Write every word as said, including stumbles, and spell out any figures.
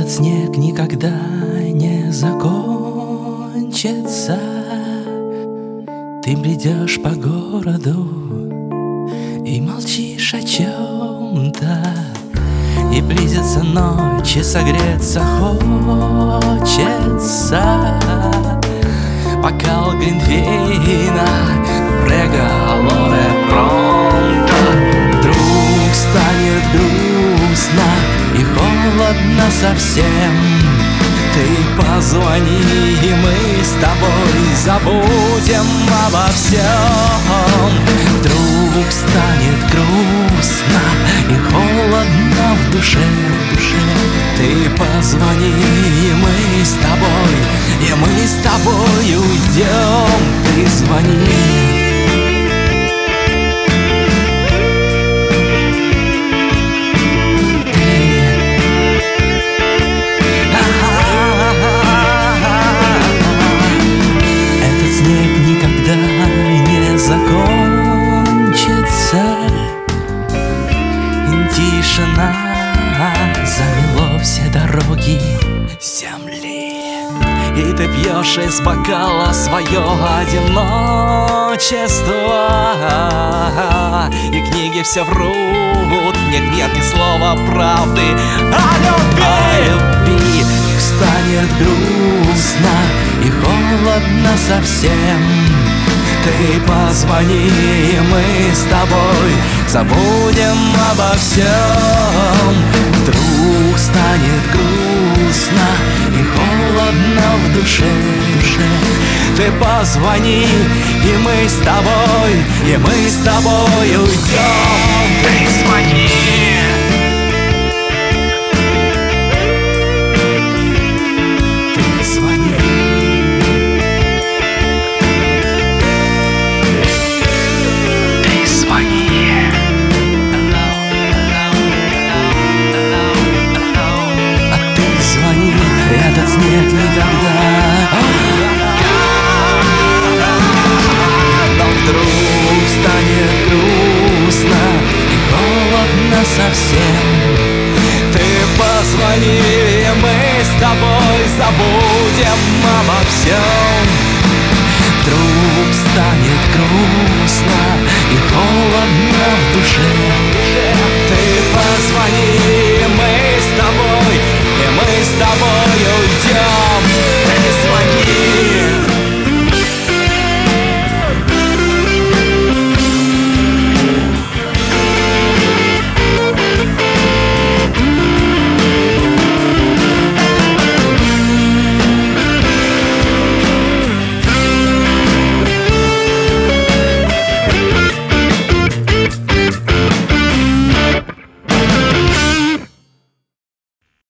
Этот снег никогда не закончится. Ты бредешь по городу и молчишь о чем-то, и близится ночь, и согреться хочется. Бокал Глинтвейна, преголоре пронто. Вдруг станет грустно и холодно совсем. Ты позвони, и мы с тобой забудем обо всем. Вдруг станет грустно и холодно в душе, в душе. Ты позвони, и мы с тобой, и мы с тобой уйдем. Ты звони. Тишина замело все дороги земли, и ты пьешь из бокала свое одиночество. И книги все врут, в них нет ни слова правды о любви. О любви станет грустно и холодно совсем. Ты позвони, и мы с тобой забудем обо всем. Вдруг станет грустно и холодно в душе, душе. Ты позвони, и мы с тобой, и мы с тобой уйдем. Ты звони. Этот снег никогда. Но вдруг станет грустно и холодно совсем. Ты позвони, и мы с тобой забудем обо всем. Вдруг станет грустно и холодно в душе.